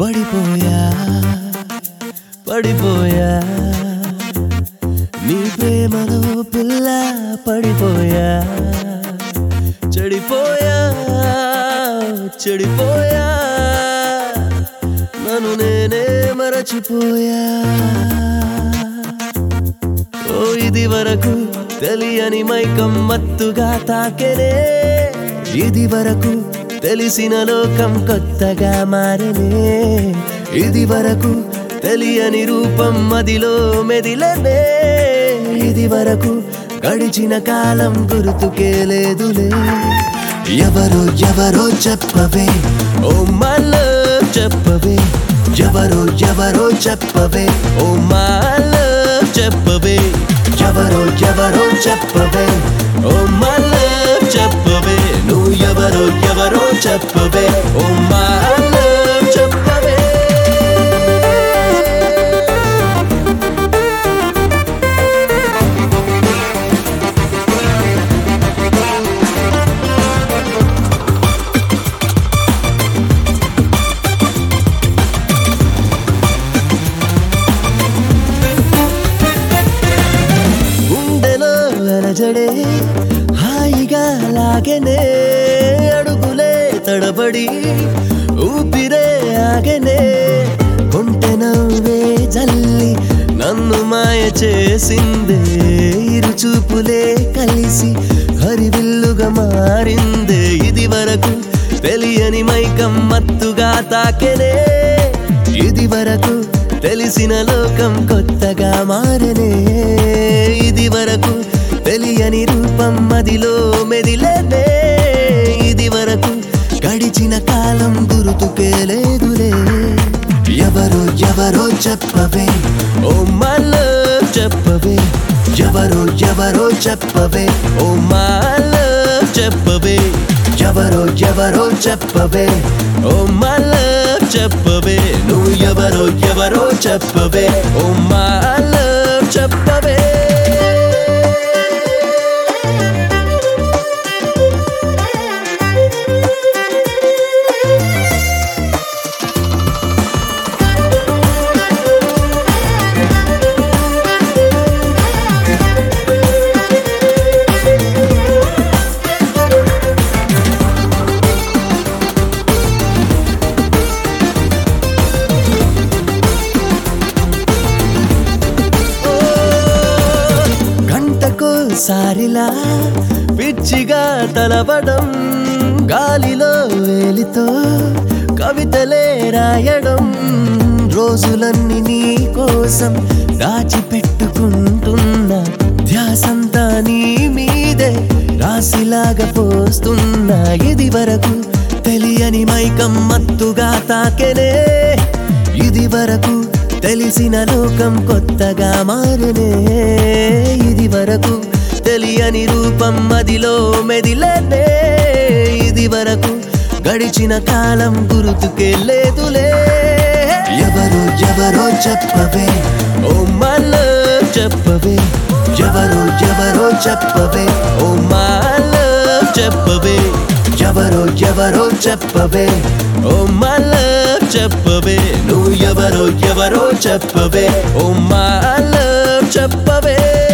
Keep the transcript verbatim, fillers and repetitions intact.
పడిపోయా పడిపోయా నీ ప్రేమలో పిల్ల పడిపోయా చెడిపోయా చెడిపోయా నన్ను నేనే మరచిపోయా ఓ ఇది వరకు తెలియని మైకం మత్తుగా తాకెనే ఇది వరకు తెలిసిన లోకం కొత్తగా మారనే ఇది వరకు తెలియని రూపం మదిలో మెదిలనే ఇది వరకు గడిచిన కాలం గుర్తుకే లేదులే ఎవరో ఎవరో చెప్పవే ఓ మై లవ్ చెప్పవే ఎవరో ఎవరో చెప్పవే ఓ మై లవ్ చెప్పవే ఎవరో ఎవరో చెప్పవే ఓ మై లవ్ చెప్పవే నువ్వు ఎవరో ఎవరో చెప్పవే ఓ మై లవ్ చెప్పవే జడే హాయిగా లాగనే అడుగులే తడబడి ఊపిరే ఆగనే కొంటె నవ్వే జల్లి నన్ను మాయ చేసిందే ఇరు చూపులే కలిసి హరివిల్లుగా మారిందే ఇది వరకు తెలియని మైకం మత్తుగా తాకెనే ఇది వరకు తెలిసిన లోకం కొత్తగా మారనే ఇది వరకు తెలియని రూపం మదిలో మెదిలనే ఇది వరకు గడిచిన కాలం గుర్తుకే లేదులే ఎవరో ఎవరో చెప్పవే ఓ మై లవ్ చెప్పవే ఎవరో ఎవరో చెప్పవే ఓ మై లవ్ చెప్పవే ఎవరో ఎవరో చెప్పవే ఓ మై లవ్ చెప్పవే నువ్వు ఎవరో ఎవరో చెప్పవే ఓ మై లవ్ చెప్పవే సారిలా పిచ్చిగా తలవడం గాలిలో వేలితో కవితలే రాయడం రోజులన్నీ నీ కోసం దాచిపెట్టుకుంటున్నా ధ్యాసంతా నీ మీదే రాసిలాగా పోస్తున్నా ఇది వరకు తెలియని మైకం మత్తుగా తాకెనే ఇది వరకు తెలిసిన లోకం కొత్తగా మారనే ఇది వరకు తెలియని రూపం మదిలో మెదిలనే ఇది వరకు గడిచిన కాలం గుర్తుకే లేదులే ఎవరో ఎవరో చెప్పవే ఓ మై లవ్ చెప్పవే ఎవరో ఎవరో చెప్పవే ఓ మై లవ్ చెప్పవే ఎవరో ఎవరో చెప్పవే ఓ మై లవ్ చెప్పవే నువ్వు ఎవరో ఎవరో చెప్పవే ఓ మై లవ్ చెప్పవే